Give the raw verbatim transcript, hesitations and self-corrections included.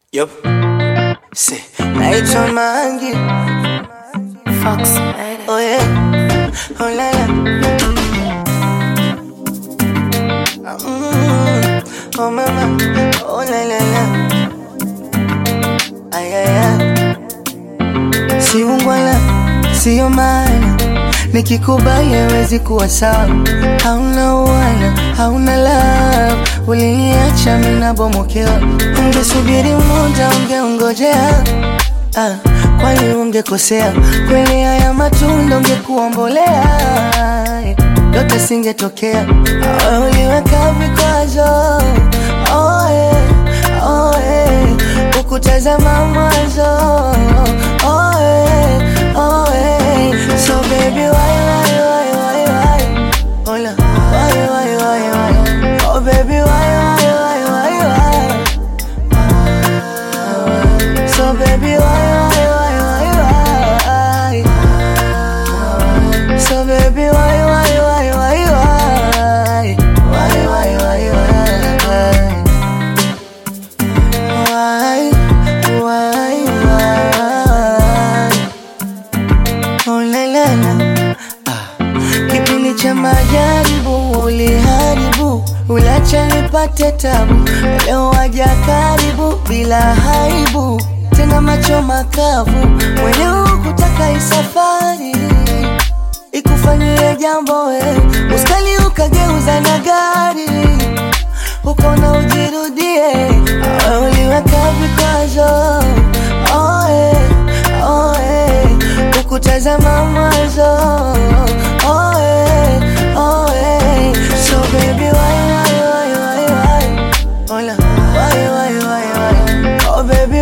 Yup. Say, naitwa Mangi. Fox. Oh yeah. Oh la la. Mm. Oh mama. Oh la la la. Ay ay ay. Si ungwala, siyo maana. Nikikubali hawezi kuwa sawa. Hauna wala, hauna love. Uliniacha mimi nabomokewa. Ungesubiri muda, ungeongojea. Ah, kwani ungekosea? Kweli haya matunda ungekuwa mbolea. Yote singetokea. Oh, uliweka vikwazo. Oh yeah, oh yeah. Ukutazama mwanzo. Oh yeah, oh yeah. So baby, why, why, why, why, why? Hola, why, why, why, why? Oh baby, why, why, why, why, why? So baby, why, why, why, why, why? So baby, why, why, why, why, why? Why, why, why, why? Why, why, why? Oh la la la. Ah. Kipindi cha majaribu uliharibu, ulacha nipate tabu. Leo waja karibu bila haibu, tena macho makavu. Mwenyewe kutaka isafari ikufanyie jambo we, uskali ukageuza na gari, ukona ujirudie. Uliweka vikwazo. Oh yeah, oh yeah. Ukutazama mwanzo. Oh yeah, oh yeah. So baby, why, why, why, why, why? Hola, why, why, why, why? Oh baby,